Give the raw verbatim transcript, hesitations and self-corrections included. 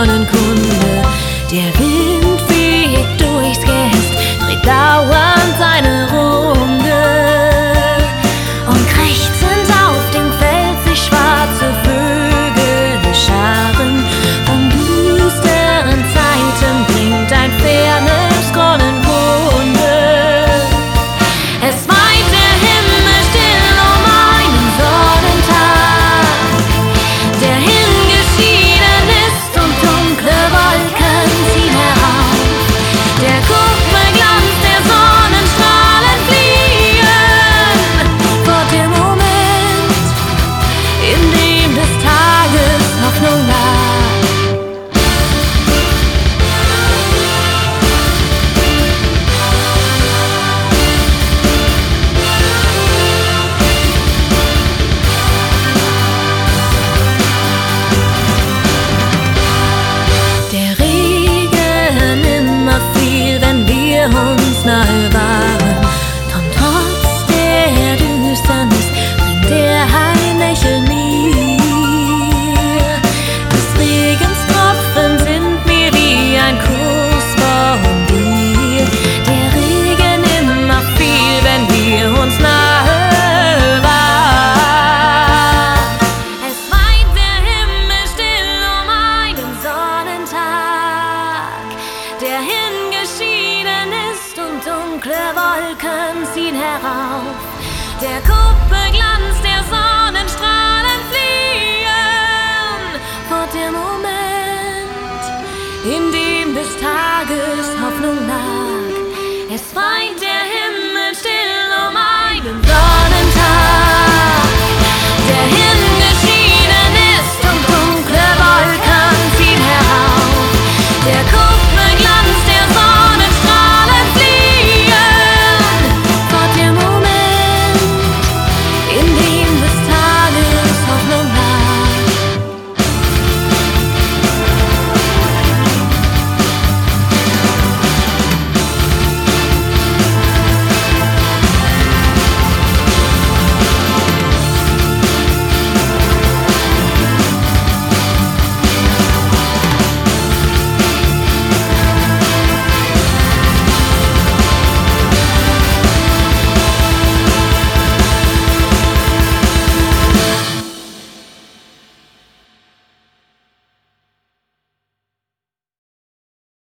Sonnenkunde. Der Wind weht durchs Geäst, dreht dauernd seine Runde. Und krächzend auf dem Feld sich schwarze Vögel scharen. Von düsteren Zeiten bringt ein fernes Grollen Kunde. Es weint der Himmel still um einen Sonnentag, der hingeschieden ist, und dunkle Wolken ziehen herauf. Der Kupferglanz der Sonnenstrahlen fliehen vor dem Moment, in dem des Tages Hoffnung lag. Der Regen immer fiel, wenn wir uns nahe waren. Doch trotz der Düsternis bringt er ein Lächeln mir. Des Regens Tropfen sind mir wie ein Kuss von dir. Der Regen immer fiel, wenn wir uns nahe waren. Es weint der Himmel still um einen Sonnentag, der hingeschieden ist, und dunkle Wolken ziehen herauf. Der Kupferglanz der Sonnenstrahlen fliehen vor dem Moment, in dem des Tages Hoffnung lag. Es weint